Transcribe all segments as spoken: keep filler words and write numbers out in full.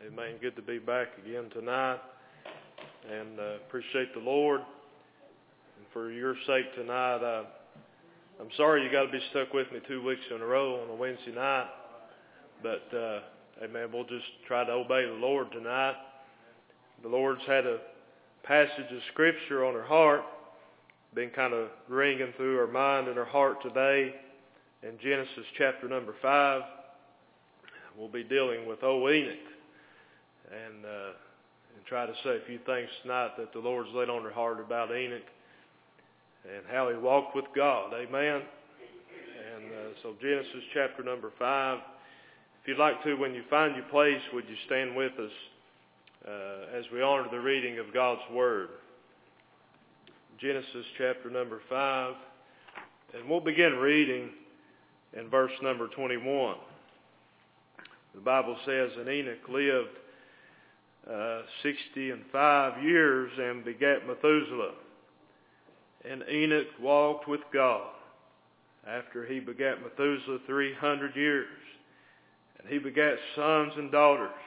Amen. Good to be back again tonight, and uh, appreciate the Lord. And for your sake tonight, uh, I'm sorry you got to be stuck with me two weeks in a row on a Wednesday night, but uh, amen. We'll just try to obey the Lord tonight. The Lord's had a passage of Scripture on her heart, been kind of ringing through her mind and her heart today. In Genesis chapter number five, we'll be dealing with old Enoch. And, uh, and try to say a few things tonight that the Lord's laid on her heart about Enoch and how he walked with God. Amen. And uh, so Genesis chapter number five. If you'd like to, when you find your place, would you stand with us uh, as we honor the reading of God's Word. Genesis chapter number five. And we'll begin reading in verse number twenty-one. The Bible says, and Enoch lived Uh, sixty and five years and begat Methuselah. And Enoch walked with God after he begat Methuselah three hundred years. And he begat sons and daughters.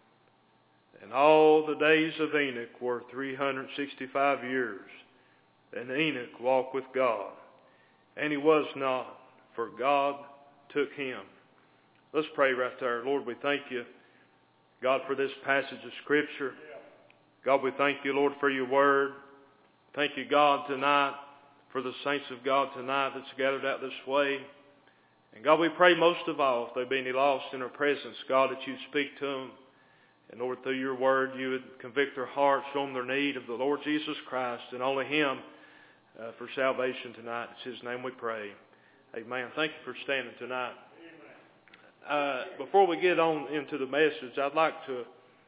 And all the days of Enoch were three hundred sixty-five years. And Enoch walked with God. And he was not, for God took him. Let's pray right there. Lord, we thank you, God, for this passage of Scripture. God, we thank you, Lord, for your word. Thank you, God, tonight for the saints of God tonight that's gathered out this way. And God, we pray most of all, if there be any lost in our presence, God, that you'd speak to them. And Lord, through your word, you would convict their hearts, show them their need of the Lord Jesus Christ and only him uh, for salvation tonight. It's his name we pray. Amen. Thank you for standing tonight. Uh, before we get on into the message, I'd like to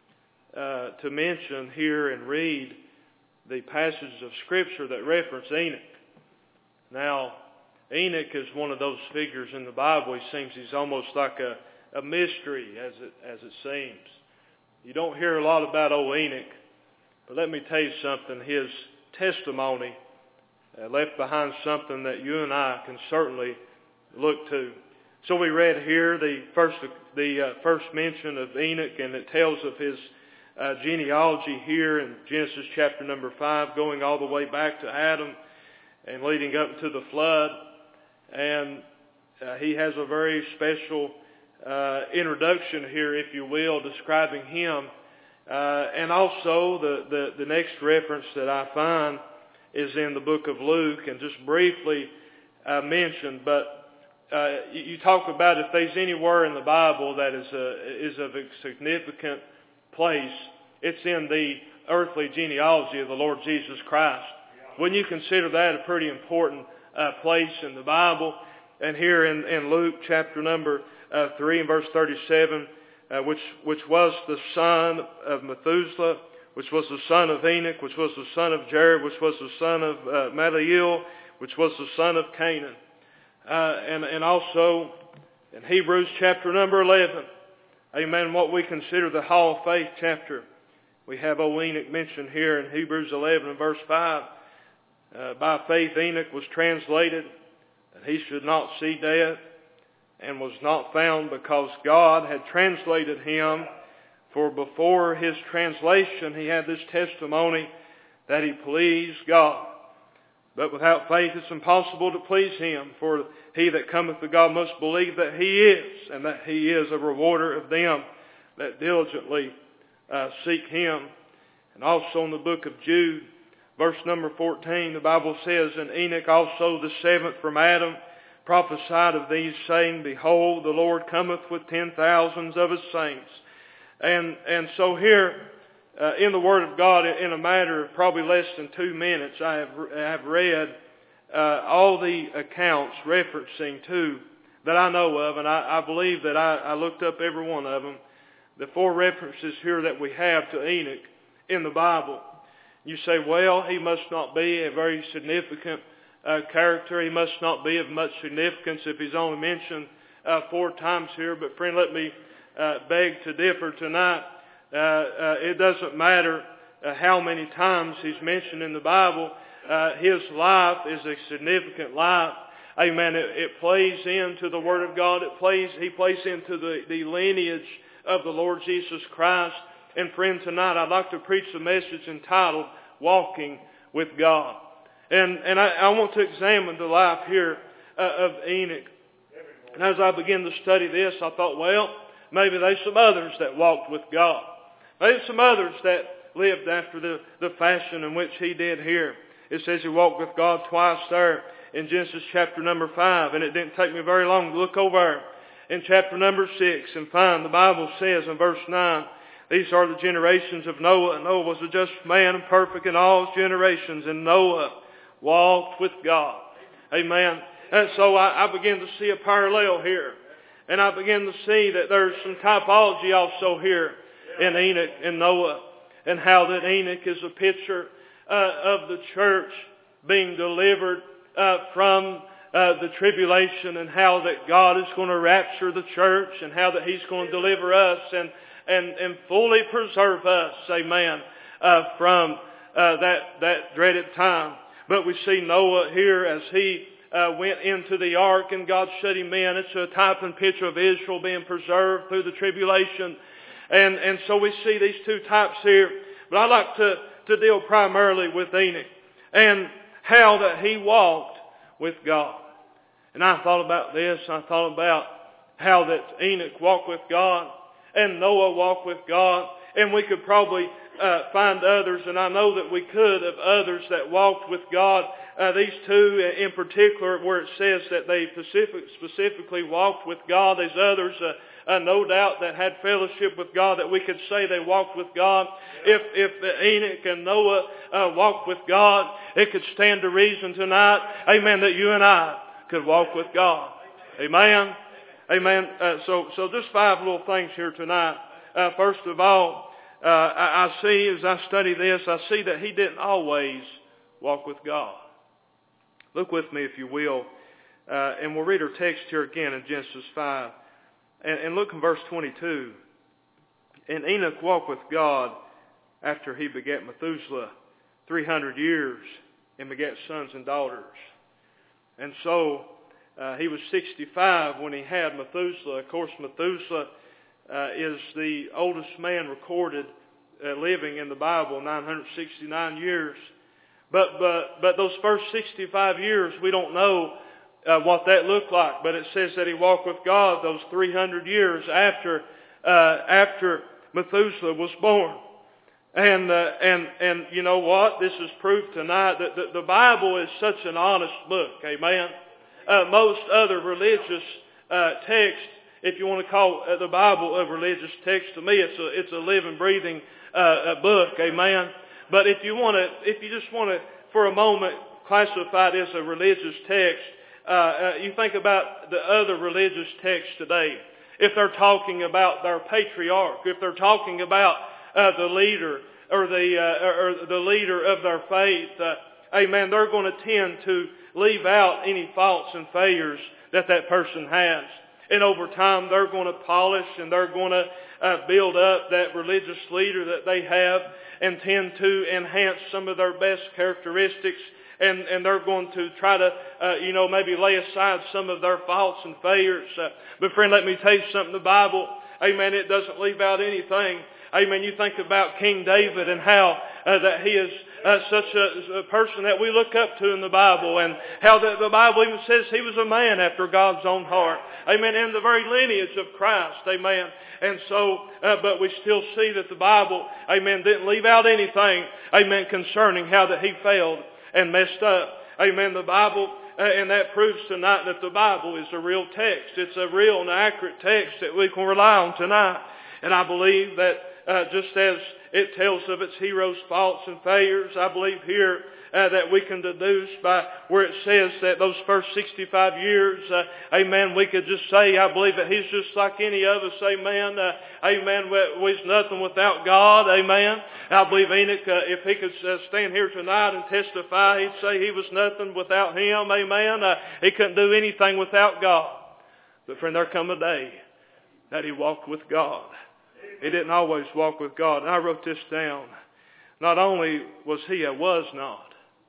uh, to mention here and read the passages of Scripture that reference Enoch. Now, Enoch is one of those figures in the Bible. He seems he's almost like a, a mystery, as it as it seems. You don't hear a lot about old Enoch, but let me tell you something. His testimony uh, left behind something that you and I can certainly look to. So we read here the first the uh, first mention of Enoch, and it tells of his uh, genealogy here in Genesis chapter number five, going all the way back to Adam and leading up to the flood. And uh, he has a very special uh, introduction here, if you will, describing him. Uh, and also the, the, the next reference that I find is in the book of Luke, and just briefly uh, mentioned, but Uh, you talk about if there's anywhere in the Bible that is a, is of a significant place, it's in the earthly genealogy of the Lord Jesus Christ. Wouldn't you consider that a pretty important uh, place in the Bible? And here in, in Luke chapter number uh, three and verse thirty-seven, uh, which which was the son of Methuselah, which was the son of Enoch, which was the son of Jared, which was the son of uh, Mahalaleel, which was the son of Canaan. Uh, and, and also in Hebrews chapter number eleven, amen, what we consider the Hall of Faith chapter. We have old Enoch mentioned here in Hebrews eleven and verse five. Uh, by faith Enoch was translated that he should not see death, and was not found because God had translated him. For before his translation he had this testimony that he pleased God. But without faith it's impossible to please him. For he that cometh to God must believe that he is, and that he is a rewarder of them that diligently uh, seek him. And also in the book of Jude, verse number fourteen, the Bible says, and Enoch also the seventh from Adam prophesied of these, saying, behold, the Lord cometh with ten thousands of his saints. And, and so here, Uh, in the Word of God, in a matter of probably less than two minutes, I have, I have read uh, all the accounts referencing to that I know of, and I, I believe that I, I looked up every one of them. The four references here that we have to Enoch in the Bible. You say, well, he must not be a very significant uh, character. He must not be of much significance if he's only mentioned uh, four times here. But friend, let me uh, beg to differ tonight. Uh, uh, it doesn't matter uh, how many times he's mentioned in the Bible. Uh, his life is a significant life. Amen. It, it plays into the Word of God. It plays. He plays into the, the lineage of the Lord Jesus Christ. And friend, tonight I'd like to preach a message entitled Walking with God. And, and I, I want to examine the life here uh, of Enoch. And as I began to study this, I thought, well, maybe there's some others that walked with God. Maybe some others that lived after the, the fashion in which he did here. It says he walked with God twice there in Genesis chapter number five. And it didn't take me very long to look over in chapter number six and find the Bible says in verse nine, these are the generations of Noah. And Noah was a just man and perfect in all his generations. And Noah walked with God. Amen. And so I, I began to see a parallel here. And I began to see that there's some typology also here in Enoch and Noah. And how that Enoch is a picture uh, of the church being delivered uh, from uh, the tribulation. And how that God is going to rapture the church. And how that He's going to deliver us and, and, and fully preserve us, amen, uh, from uh, that, that dreaded time. But we see Noah here as he Uh, went into the ark and God shut him in. It's a type and picture of Israel being preserved through the tribulation. And, and so we see these two types here. But I'd like to, to deal primarily with Enoch and how that he walked with God. And I thought about this. I thought about how that Enoch walked with God and Noah walked with God. And we could probably uh, find others, and I know that we could, of others that walked with God. Uh, these two in particular, where it says that they specific, specifically walked with God. There's others, uh, uh, no doubt, that had fellowship with God that we could say they walked with God. If if Enoch and Noah uh, walked with God, it could stand to reason tonight, amen, that you and I could walk with God. Amen. Amen. Uh, so, so just five little things here tonight. Uh, first of all, uh, I, I see as I study this, I see that he didn't always walk with God. Look with me, if you will, uh, and we'll read our text here again in Genesis five. And, and look in verse twenty-two. And Enoch walked with God after he begat Methuselah three hundred years and begat sons and daughters. And so uh, he was sixty-five when he had Methuselah. Of course, Methuselah uh, is the oldest man recorded uh, living in the Bible, nine hundred sixty-nine years. But but but those first sixty-five years, we don't know uh, what that looked like. But it says that he walked with God those three hundred years after uh, after Methuselah was born. And uh, and and you know what? This is proof tonight that the, the Bible is such an honest book. Amen. Uh, most other religious uh, texts, if you want to call the Bible a religious text, to me it's a it's a living, breathing uh, a book. Amen. But if you want to, if you just want to, for a moment, classify it as a religious text, uh, uh, you think about the other religious texts today. If they're talking about their patriarch, if they're talking about uh, the leader or the uh, or the leader of their faith, uh, amen, they're going to tend to leave out any faults and failures that that person has. And over time, they're going to polish and they're going to uh, build up that religious leader that they have and tend to enhance some of their best characteristics. And, and they're going to try to, uh, you know, maybe lay aside some of their faults and failures. Uh, but friend, let me tell you something. The Bible, amen, it doesn't leave out anything. Amen. You think about King David and how uh, that he is uh, such a, a person that we look up to in the Bible, and how the, the Bible even says he was a man after God's own heart. Amen. In the very lineage of Christ. Amen. And so, uh, but we still see that the Bible, amen, didn't leave out anything, amen, concerning how that he failed and messed up. Amen. The Bible, uh, and that proves tonight that the Bible is a real text. It's a real and accurate text that we can rely on tonight. And I believe that Uh, just as it tells of its heroes' faults and failures, I believe here uh, that we can deduce by where it says that those first sixty-five years, uh, amen, we could just say, I believe that he's just like any of us, amen, uh, amen, we's nothing without God, amen. I believe Enoch, uh, if he could uh, stand here tonight and testify, he'd say he was nothing without him, amen. Uh, he couldn't do anything without God. But friend, there come a day that he walked with God. He didn't always walk with God. And I wrote this down. Not only was he a was not,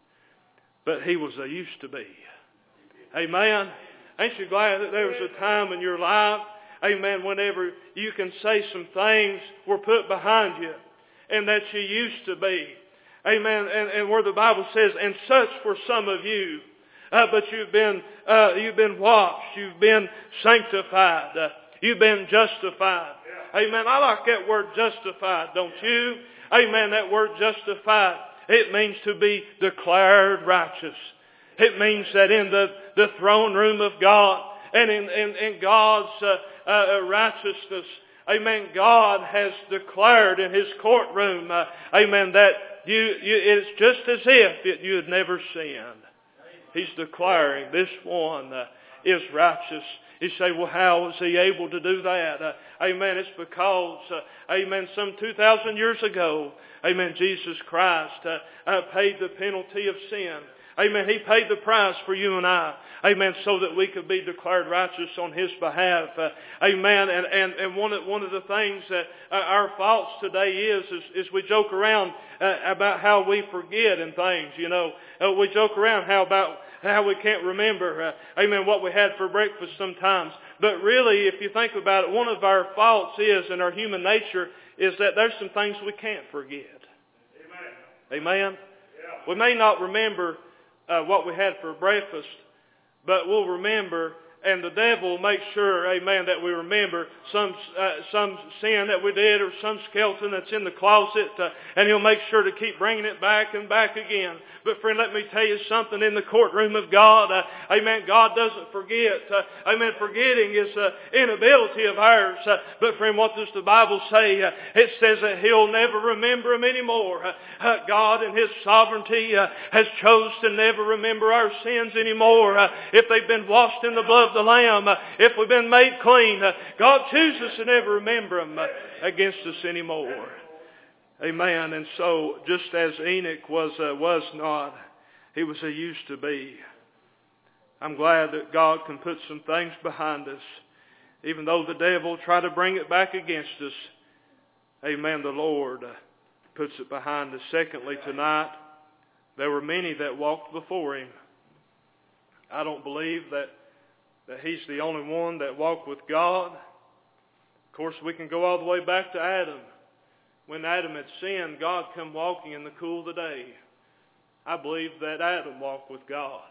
but he was a used to be. Amen. Ain't you glad that there was a time in your life, Amen. Whenever you can say some things were put behind you and that you used to be. Amen. And, and where the Bible says, and such for some of you. Uh, but you've been, uh, you've been washed. You've been sanctified. Uh, you've been justified. Yeah. Amen. I like that word justified, don't yeah. you? Amen. That word justified. It means to be declared righteous. It means that in the, the throne room of God and in, in, in God's uh, uh, righteousness, amen, God has declared in His courtroom, uh, amen, that you, you it's just as if it, you had never sinned. He's declaring this one uh, is righteous. You say, well, how was He able to do that? Uh, amen. It's because, uh, amen, some two thousand years ago, amen, Jesus Christ uh, uh, paid the penalty of sin. Amen. He paid the price for you and I. Amen. So that we could be declared righteous on His behalf. Uh, amen. And, and, and one of, one of the things that uh, our faults today is, is, is we joke around uh, about how we forget and things, you know. Uh, we joke around how about how we can't remember, uh, amen, what we had for breakfast sometimes. But really, if you think about it, one of our faults is, in our human nature, is that there's some things we can't forget. Amen. Amen. Yeah. We may not remember Uh, what we had for breakfast, but we'll remember, and the devil will make sure, amen, that we remember some uh, some sin that we did or some skeleton that's in the closet, uh, and he'll make sure to keep bringing it back and back again. But friend, let me tell you something, in the courtroom of God, uh, amen, God doesn't forget. Uh, amen, forgetting is an inability of ours. Uh, but friend, what does the Bible say? Uh, it says that He'll never remember them anymore. Uh, uh, God in His sovereignty uh, has chose to never remember our sins anymore. Uh, if they've been washed in the blood of the Lamb, uh, if we've been made clean, uh, God chooses to never remember them uh, against us anymore. Amen. And so, just as Enoch was uh, was not, he was a used to be. I'm glad that God can put some things behind us, even though the devil tried to bring it back against us. Amen. The Lord uh, puts it behind us. Secondly, tonight, there were many that walked before Him. I don't believe that that He's the only one that walked with God. Of course, we can go all the way back to Adam. When Adam had sinned, God come walking in the cool of the day. I believe that Adam walked with God.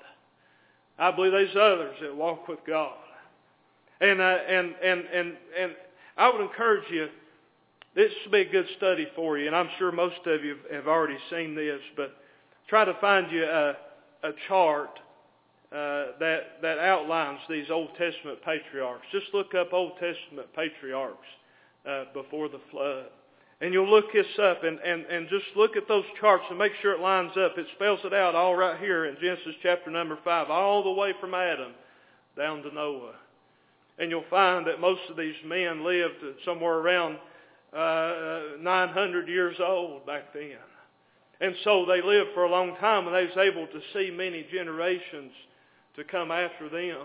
I believe there's others that walk with God. And uh, and and and and I would encourage you, this will be a good study for you, and I'm sure most of you have already seen this, but try to find you a, a chart uh, that that outlines these Old Testament patriarchs. Just look up Old Testament patriarchs uh, before the flood. And you'll look this up and, and, and just look at those charts and make sure it lines up. It spells it out all right here in Genesis chapter number five, all the way from Adam down to Noah. And you'll find that most of these men lived somewhere around uh, nine hundred years old back then. And so they lived for a long time, and they was able to see many generations to come after them.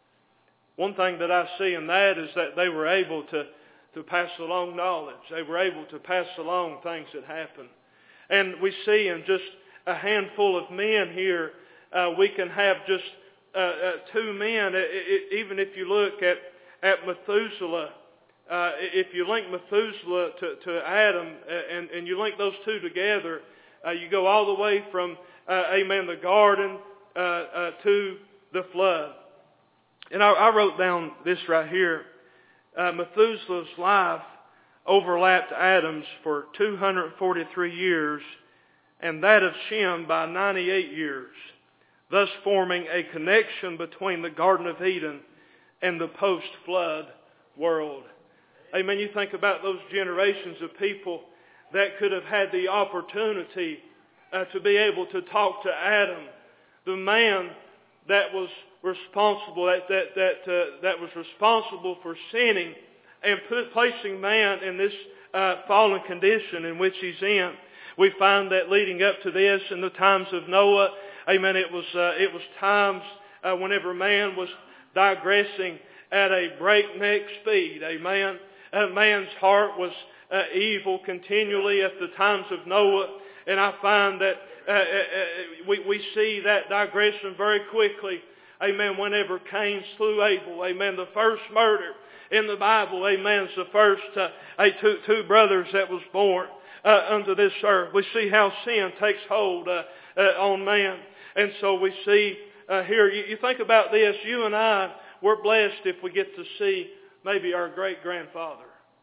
One thing that I see in that is that they were able to to pass along knowledge. They were able to pass along things that happened. And we see in just a handful of men here, uh, we can have just uh, uh, two men. It, it, even if you look at, at Methuselah, uh, if you link Methuselah to, to Adam and, and you link those two together, uh, you go all the way from, uh, amen, the garden uh, uh, to the flood. And I, I wrote down this right here. Uh, Methuselah's life overlapped Adam's for two hundred forty-three years, and that of Shem by ninety-eight years, thus forming a connection between the Garden of Eden and the post-flood world. Amen. You think about those generations of people that could have had the opportunity uh, to be able to talk to Adam, the man that was responsible, that that that uh, that was responsible for sinning and put, placing man in this uh, fallen condition in which he's in. We find that leading up to this, in the times of Noah, amen, it was uh, it was times uh, whenever man was digressing at a breakneck speed, amen. Uh, man's heart was uh, evil continually at the times of Noah, and I find that uh, uh, we we see that digression very quickly. Amen. Whenever Cain slew Abel, amen, the first murder, in the Bible, amen, is the first uh, two, two brothers that was born uh, unto this earth. We see how sin takes hold uh, uh, on man. And so we see uh, here, you, you think about this, you and I, we're blessed if we get to see maybe our great-grandfather.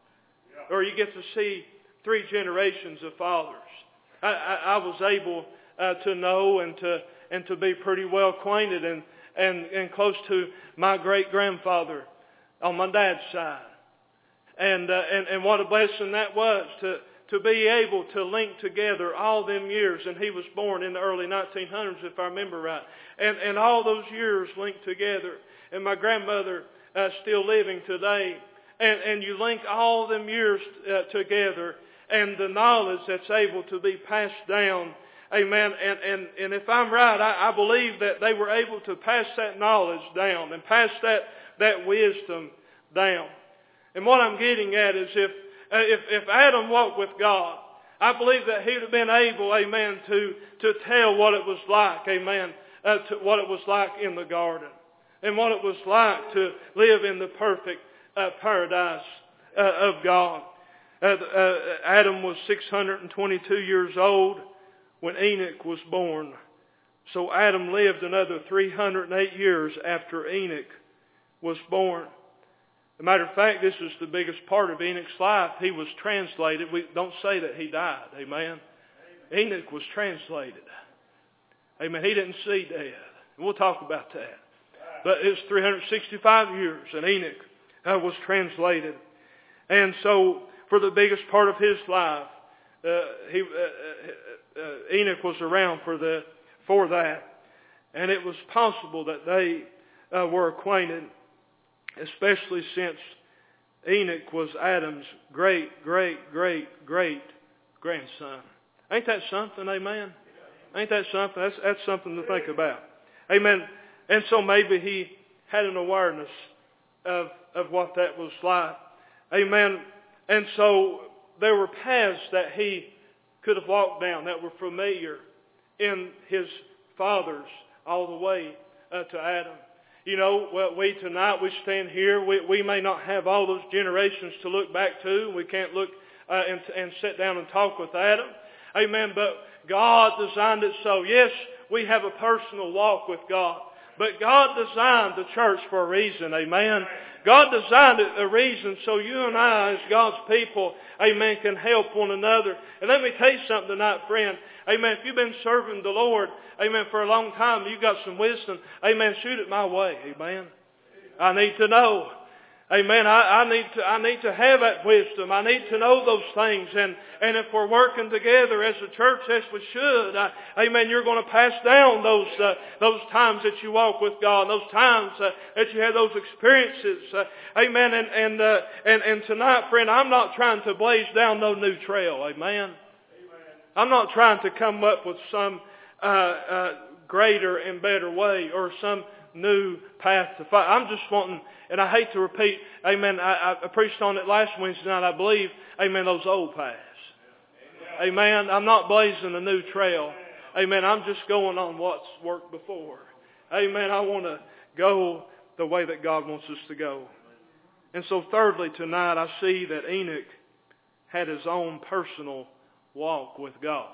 Or you get to see three generations of fathers. I, I, I was able uh, to know and to and to be pretty well acquainted and, and, and close to my great-grandfather on my dad's side. And, uh, and and what a blessing that was to, to be able to link together all them years. And he was born in the early nineteen hundreds, if I remember right. And, and all those years linked together. And my grandmother uh, still living today. And, and you link all them years uh, together and the knowledge that's able to be passed down. Amen. And, and, and if I'm right, I, I believe that they were able to pass that knowledge down and pass that, that wisdom down. And what I'm getting at is if, uh, if, if Adam walked with God, I believe that he would have been able, amen, to, to tell what it was like, amen, uh, to what it was like in the garden. And what it was like to live in the perfect uh, paradise uh, of God. Uh, uh, Adam was six hundred twenty-two years old when Enoch was born. So Adam lived another three hundred eight years after Enoch was born. As a matter of fact, this is the biggest part of Enoch's life. He was translated. We don't say that he died. Amen. Amen. Enoch was translated. Amen. He didn't see death. We'll talk about that. But it's three hundred sixty-five years, and Enoch uh, was translated. And so, for the biggest part of his life, uh, he, uh, uh, Enoch was around for the for that. And it was possible that they uh, were acquainted, especially since Enoch was Adam's great, great, great, great grandson. Ain't that something, amen? Ain't that something? That's, that's something to think about. Amen. And so maybe he had an awareness of, of what that was like. Amen. And so there were paths that he could have walked down that were familiar in his fathers all the way uh, to Adam. You know, well, we tonight, we stand here. We, we may not have all those generations to look back to. We can't look uh, and, and sit down and talk with Adam. Amen. But God designed it so. Yes, we have a personal walk with God. But God designed the church for a reason, amen. God designed it a reason so you and I, as God's people, amen, can help one another. And let me tell you something tonight, friend. Amen. If you've been serving the Lord, amen, for a long time, you've got some wisdom, amen, shoot it my way, amen. I need to know. Amen. I, I need to I need to have that wisdom. I need to know those things. And, and if we're working together as a church, as we should, uh, amen, you're going to pass down those uh, those times that you walk with God, those times uh, that you have those experiences. Uh, amen. And and, uh, and and tonight, friend, I'm not trying to blaze down no new trail. Amen. Amen. I'm not trying to come up with some uh, uh, greater and better way or some new path to fight. I'm just wanting, and I hate to repeat, amen, I, I preached on it last Wednesday night, I believe, amen, those old paths. Amen. I'm not blazing a new trail. Amen. I'm just going on what's worked before. Amen. I want to go the way that God wants us to go. And so thirdly, tonight, I see that Enoch had his own personal walk with God.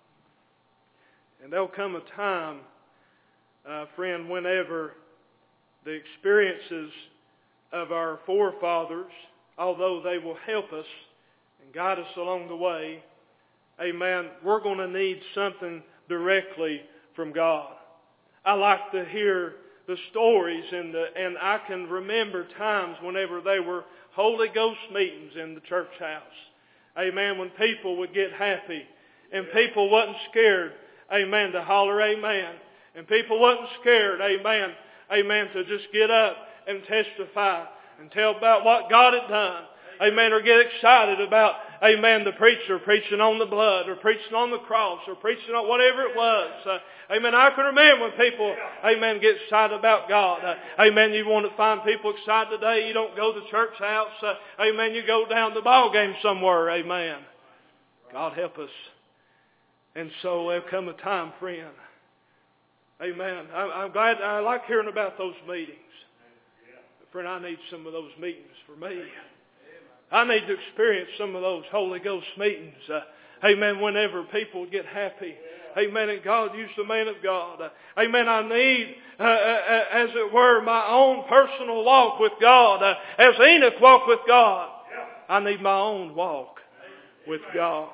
And there'll come a time, Uh, friend, whenever the experiences of our forefathers, although they will help us and guide us along the way, amen, we're going to need something directly from God. I like to hear the stories, and, the, and I can remember times whenever they were Holy Ghost meetings in the church house. Amen, when people would get happy and people wasn't scared, amen, to holler amen. And people wasn't scared, amen, amen, to just get up and testify and tell about what God had done. Amen, or get excited about, amen, the preacher preaching on the blood or preaching on the cross or preaching on whatever it was. Uh, amen, I can remember when people, amen, get excited about God. Uh, amen, you want to find people excited today, you don't go to the church house. Uh, amen, you go down to the ball game somewhere, amen. God help us. And so there'll come a time, friend. Amen. I'm glad, I like hearing about those meetings. friend, I need some of those meetings for me. I need to experience some of those Holy Ghost meetings. Uh, amen. Whenever people get happy. Amen. And God used the man of God. Uh, amen. I need, uh, uh, as it were, my own personal walk with God. Uh, as Enoch walked with God, I need my own walk with God.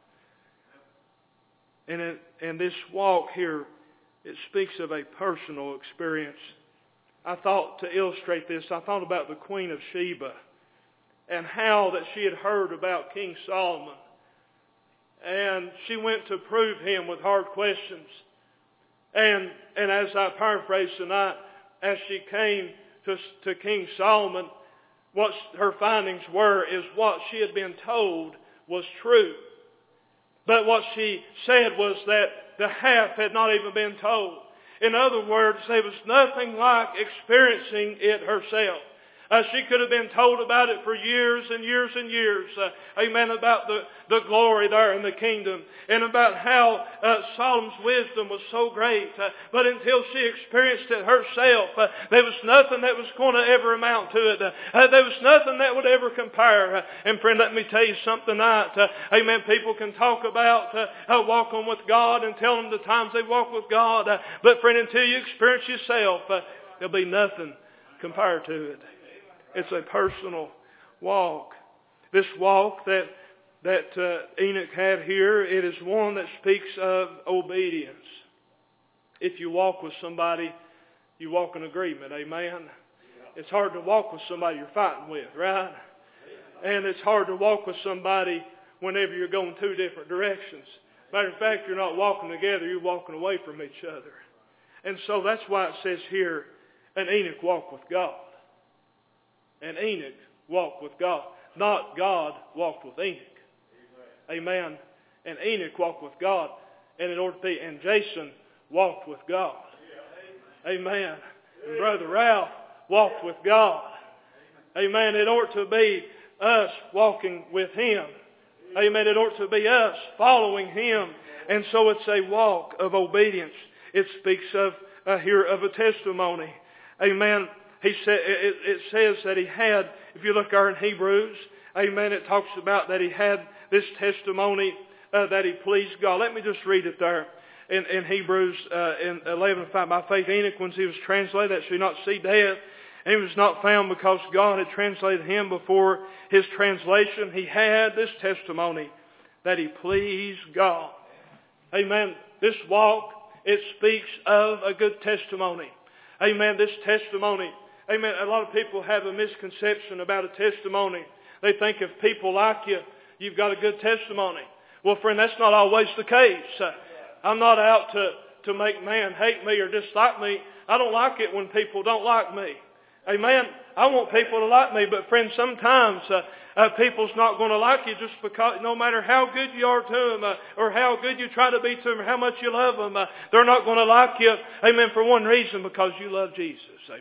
And, it, and this walk here, it speaks of a personal experience. I thought, to illustrate this, I thought about the Queen of Sheba and how that she had heard about King Solomon. And she went to prove him with hard questions. And, and as I paraphrase tonight, as she came to, to King Solomon, what her findings were is what she had been told was true. But what she said was that the half had not even been told. In other words, there was nothing like experiencing it herself. Uh, she could have been told about it for years and years and years. Uh, amen. About the, the glory there in the kingdom. And about how uh, Solomon's wisdom was so great. Uh, but until she experienced it herself, uh, there was nothing that was going to ever amount to it. Uh, uh, there was nothing that would ever compare. Uh, and friend, let me tell you something tonight. Uh, amen. People can talk about uh, uh, walking with God and tell them the times they walk with God. Uh, but friend, until you experience yourself, uh, there'll be nothing compared to it. It's a personal walk. This walk that that uh, Enoch had here, it is one that speaks of obedience. If you walk with somebody, you walk in agreement. Amen. It's hard to walk with somebody you're fighting with, right? And it's hard to walk with somebody whenever you're going two different directions. Matter of fact, you're not walking together, you're walking away from each other. And so that's why it says here, and Enoch walked with God. And Enoch walked with God. Not God walked with Enoch. Amen. And Enoch walked with God. And in order to be, and Jason walked with God. Amen. And Brother Ralph walked with God. Amen. It ought to be us walking with Him. Amen. It ought to be us following Him. And so it's a walk of obedience. It speaks of uh, here of a testimony. Amen. He said, it, it says that he had, if you look there in Hebrews, amen, it talks about that he had this testimony uh, that he pleased God. Let me just read it there in, in Hebrews uh, in eleven five. By faith Enoch, when he was translated, that should not see death, and he was not found because God had translated him before his translation. He had this testimony that he pleased God. Amen. This walk, it speaks of a good testimony. Amen. This testimony. Amen. A lot of people have a misconception about a testimony. They think if people like you, you've got a good testimony. Well, friend, that's not always the case. Uh, I'm not out to, to make man hate me or dislike me. I don't like it when people don't like me. Amen. I want people to like me, but friend, sometimes uh, uh, people's not going to like you just because, no matter how good you are to them, uh, or how good you try to be to them, or how much you love them, uh, they're not going to like you. Amen. For one reason, because you love Jesus. Amen.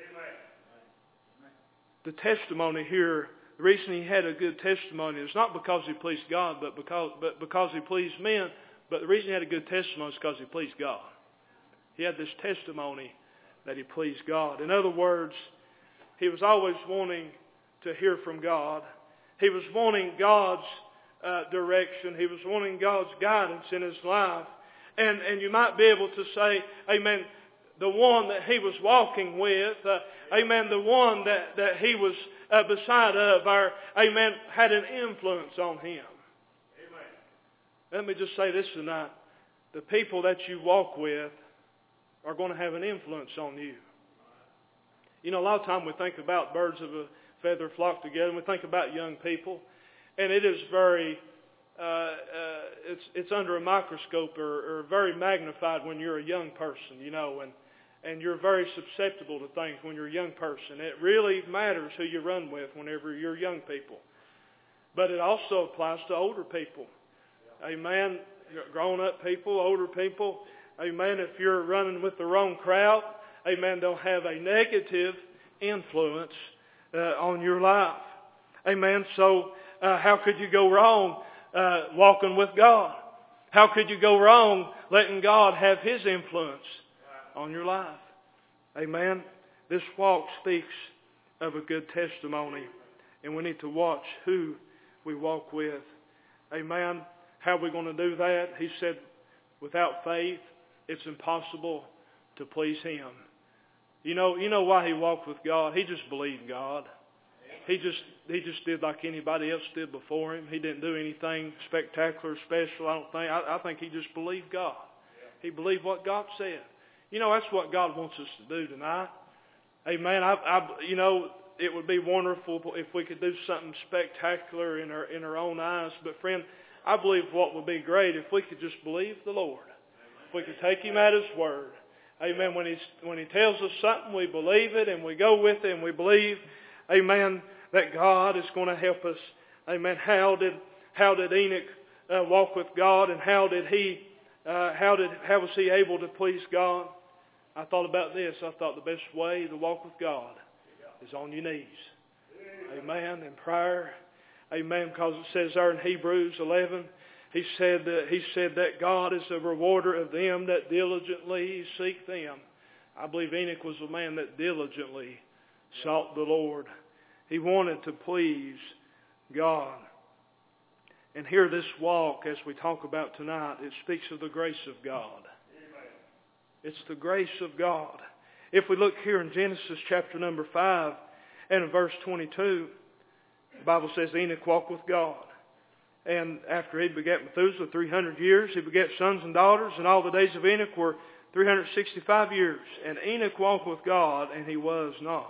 The testimony here, the reason he had a good testimony is not because he pleased God, but because but because he pleased men. But the reason he had a good testimony is because he pleased God. He had this testimony that he pleased God. In other words, he was always wanting to hear from God. He was wanting God's uh, direction. He was wanting God's guidance in his life. And and you might be able to say, amen, the one that he was walking with, uh, amen, the one that, that he was uh, beside of, our, amen, had an influence on him. Amen. Let me just say this tonight. The people that you walk with are going to have an influence on you. You know, a lot of time we think about birds of a feather flock together, and we think about young people, and it is very, uh, uh, it's it's under a microscope or, or very magnified when you're a young person, you know, and and you're very susceptible to things when you're a young person. It really matters who you run with whenever you're young people. But it also applies to older people. Amen. Grown-up people, older people. Amen. If you're running with the wrong crowd, amen, they'll have a negative influence uh, on your life. Amen. So uh, how could you go wrong uh, walking with God? How could you go wrong letting God have His influence on your life? Amen. This walk speaks of a good testimony. And we need to watch who we walk with. Amen. How are we going to do that? He said, without faith, it's impossible to please Him. You know, you know why he walked with God? He just believed God. He just he just did like anybody else did before him. He didn't do anything spectacular, special, I don't think. I, I think he just believed God. He believed what God said. You know, that's what God wants us to do tonight. Amen. I, I, you know, it would be wonderful if we could do something spectacular in our in our own eyes. But friend, I believe what would be great if we could just believe the Lord. If we could take Him at His word. Amen. When He when He tells us something, we believe it and we go with it and we believe, amen, that God is going to help us. Amen. How did how did Enoch uh, walk with God, and how did he uh, how did how was he able to please God? I thought about this. I thought the best way to walk with God is on your knees. Amen. In prayer. Amen. Because it says there in Hebrews eleven, he said that he said that God is a rewarder of them that diligently seek them. I believe Enoch was a man that diligently sought the Lord. He wanted to please God. And here this walk, as we talk about tonight, it speaks of the grace of God. It's the grace of God. If we look here in Genesis chapter number five and in verse twenty-two, the Bible says Enoch walked with God. And after he begat Methuselah three hundred years, he begat sons and daughters, and all the days of Enoch were three hundred sixty-five years. And Enoch walked with God, and he was not.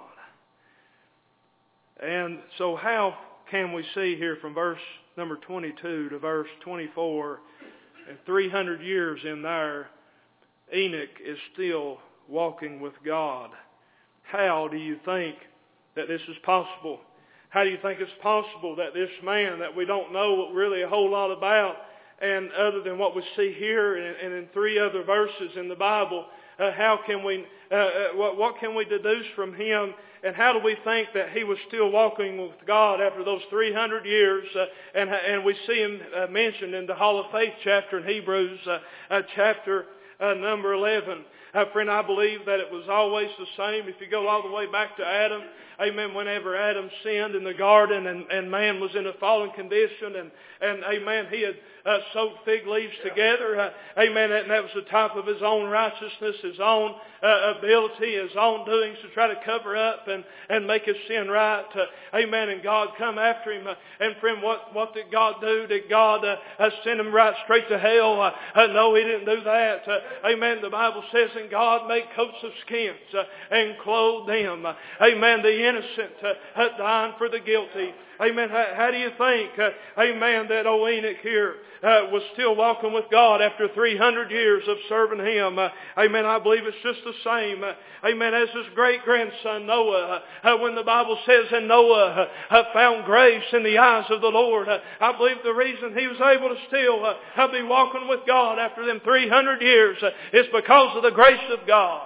And so how can we see here from verse number twenty-two to verse twenty-four, and three hundred years in there, Enoch is still walking with God? How do you think that this is possible? How do you think it's possible that this man that we don't know really a whole lot about, and other than what we see here and, and in three other verses in the Bible, uh, how can we, uh, uh, what, what can we deduce from him? And how do we think that he was still walking with God after those three hundred years? Uh, and, and we see him uh, mentioned in the Hall of Faith chapter in Hebrews, uh, uh, chapter uh, number eleven. Uh, friend, I believe that it was always the same. If you go all the way back to Adam, amen, whenever Adam sinned in the garden and, and man was in a fallen condition, and, and amen, he had uh, sewed fig leaves together, uh, amen, and that was the type of his own righteousness, his own uh, ability, his own doings to try to cover up and, and make his sin right. Uh, amen, and God come after him. Uh, and friend, what, what did God do? Did God uh, uh, send him right straight to hell? Uh, uh, no, He didn't do that. Uh, amen, the Bible says, and God made coats of skins uh, and clothed them. Uh, amen, the innocent uh, uh, dying for the guilty. Amen. How, how do you think, uh, amen, that old Enoch here uh, was still walking with God after three hundred years of serving Him? Uh, amen. I believe it's just the same. Uh, amen. As his great-grandson Noah, uh, when the Bible says, and Noah uh, found grace in the eyes of the Lord, uh, I believe the reason he was able to still uh, be walking with God after them three hundred years uh, is because of the grace of God.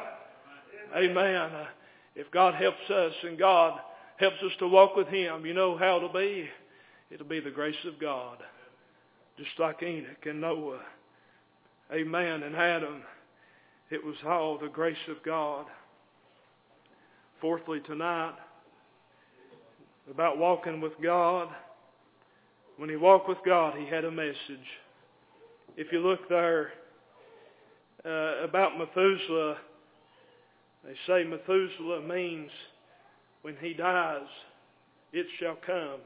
Amen. Uh, if God helps us and God helps us to walk with Him, you know how it'll be? It'll be the grace of God. Just like Enoch and Noah. Amen. And Adam. It was all the grace of God. Fourthly, tonight, about walking with God. When he walked with God, he had a message. If you look there uh, about Methuselah, they say Methuselah means when he dies, it shall come.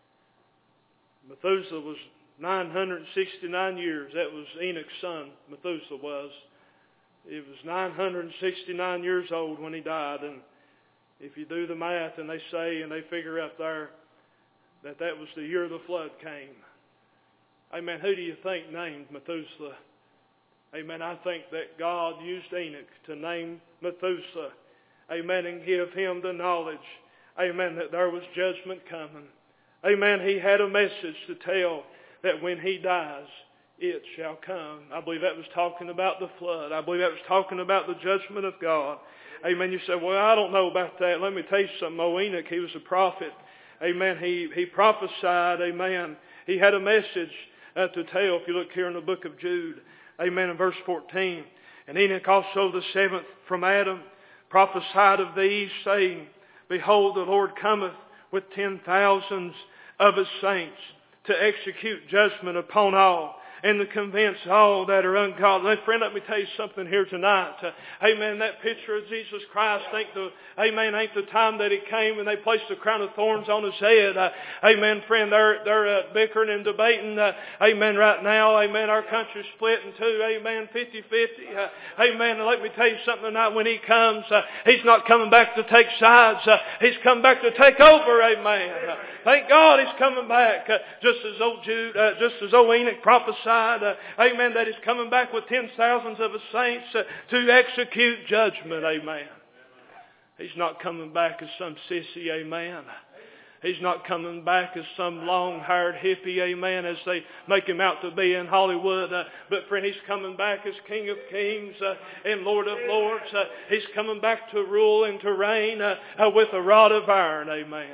Methuselah was nine hundred sixty-nine years. That was Enoch's son, Methuselah was. He was nine hundred sixty-nine years old when he died. And if you do the math, and they say, and they figure out there, that that was the year the flood came. Amen. Who do you think named Methuselah? Amen. I think that God used Enoch to name Methuselah. Amen. And give him the knowledge. Amen. That there was judgment coming. Amen. He had a message to tell that when he dies, it shall come. I believe that was talking about the flood. I believe that was talking about the judgment of God. Amen. You say, well, I don't know about that. Let me tell you something. Oh, Enoch, he was a prophet. Amen. He, he prophesied. Amen. He had a message uh, to tell. If you look here in the book of Jude. Amen. In verse fourteen. And Enoch also the seventh from Adam prophesied of these, saying, Behold, the Lord cometh with ten thousands of His saints to execute judgment upon all and to convince all that are ungodly. Friend, let me tell you something here tonight. Uh, amen. That picture of Jesus Christ, ain't the, amen, ain't the time that He came and they placed a crown of thorns on His head. Uh, amen, friend, they're, they're uh, bickering and debating. Uh, amen, right now. Amen, our country's split in two. Amen, fifty-fifty. Uh, amen, and let me tell you something tonight. When He comes, uh, He's not coming back to take sides. Uh, he's come back to take over. Amen. Uh, thank God He's coming back. Uh, just as old Jude, uh, just as old Enoch prophesied. Uh, amen. That He's coming back with ten thousands of His saints uh, to execute judgment. Amen. He's not coming back as some sissy. Amen. He's not coming back as some long-haired hippie. Amen. As they make Him out to be in Hollywood. Uh, but friend, He's coming back as King of Kings uh, and Lord of Lords. Uh, he's coming back to rule and to reign uh, uh, with a rod of iron. Amen.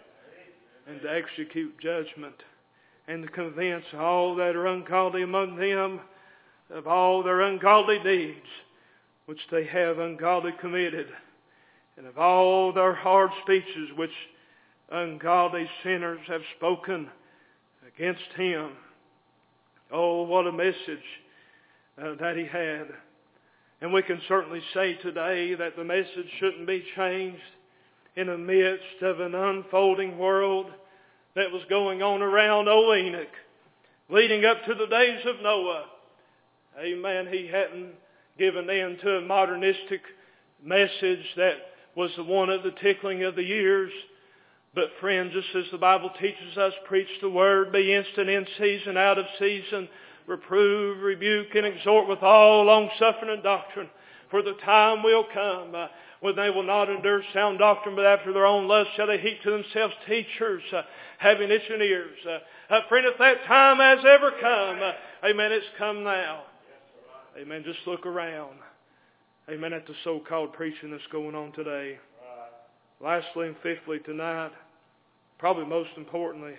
And to execute judgment. And to convince all that are ungodly among them of all their ungodly deeds which they have ungodly committed, and of all their hard speeches which ungodly sinners have spoken against Him. Oh, what a message uh, that He had. And we can certainly say today that the message shouldn't be changed in the midst of an unfolding world that was going on around old Enoch, leading up to the days of Noah. Amen. He hadn't given in to a modernistic message that was the one of the tickling of the ears. But friend, just as the Bible teaches us, preach the word, be instant in season, out of season, reprove, rebuke, and exhort with all long-suffering and doctrine. For the time will come uh, when they will not endure sound doctrine, but after their own lust shall they heap to themselves teachers, uh, having itching ears. Uh, uh, friend, if that time has ever come, uh, amen, it's come now. Amen, just look around. Amen, at the so-called preaching that's going on today. Lastly and fifthly tonight, probably most importantly,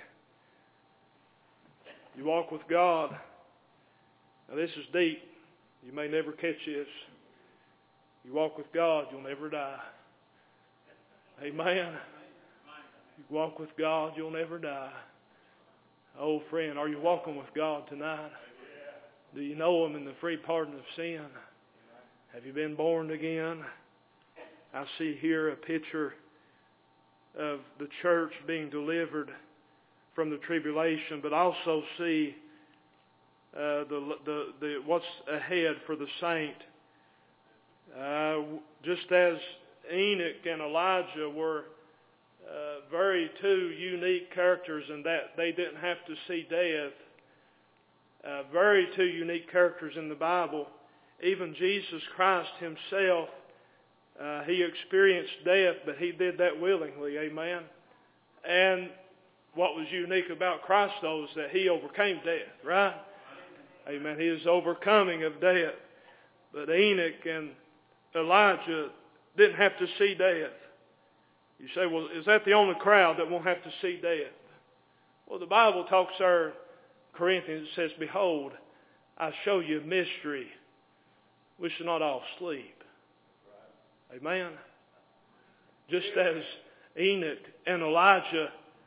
you walk with God. Now this is deep. You may never catch this. You walk with God, you'll never die. Amen. You walk with God, you'll never die. Oh friend, are you walking with God tonight? Do you know Him in the free pardon of sin? Have you been born again? I see here a picture of the church being delivered from the tribulation, but also see uh, the, the the what's ahead for the saint. Uh, just as Enoch and Elijah were uh, very two unique characters in that they didn't have to see death. Uh, very two unique characters in the Bible. Even Jesus Christ Himself, uh, He experienced death, but He did that willingly. Amen. And what was unique about Christ, though, is that He overcame death, right? Amen. He is overcoming of death. But Enoch and Elijah didn't have to see death. You say, well, is that the only crowd that won't have to see death? Well, the Bible talks there, Corinthians, it says, behold, I show you a mystery. We shall not all sleep. Amen. Just as Enoch and Elijah,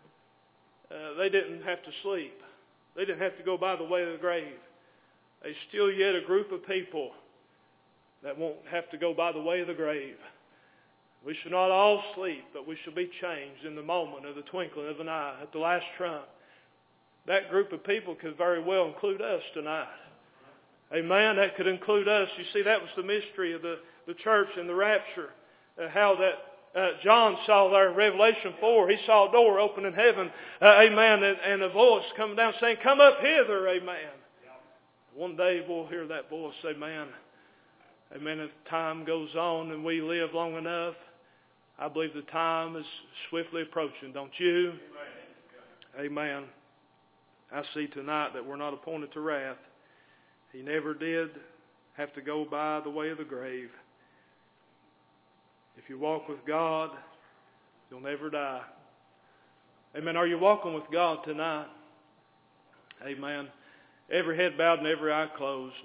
uh, they didn't have to sleep. They didn't have to go by the way of the grave. There's still yet a group of people that won't have to go by the way of the grave. We shall not all sleep, but we shall be changed in the moment of the twinkling of an eye at the last trump. That group of people could very well include us tonight. Amen. That could include us. You see, that was the mystery of the, the church and the rapture. Uh, how that uh, John saw there in Revelation four. He saw a door open in heaven. Uh, amen. And, and a voice coming down saying, come up hither. Amen. One day we'll hear that voice. Amen. Amen. If time goes on and we live long enough, I believe the time is swiftly approaching. Don't you? Amen. I see tonight that we're not appointed to wrath. He never did have to go by the way of the grave. If you walk with God, you'll never die. Amen. Are you walking with God tonight? Amen. Every head bowed and every eye closed.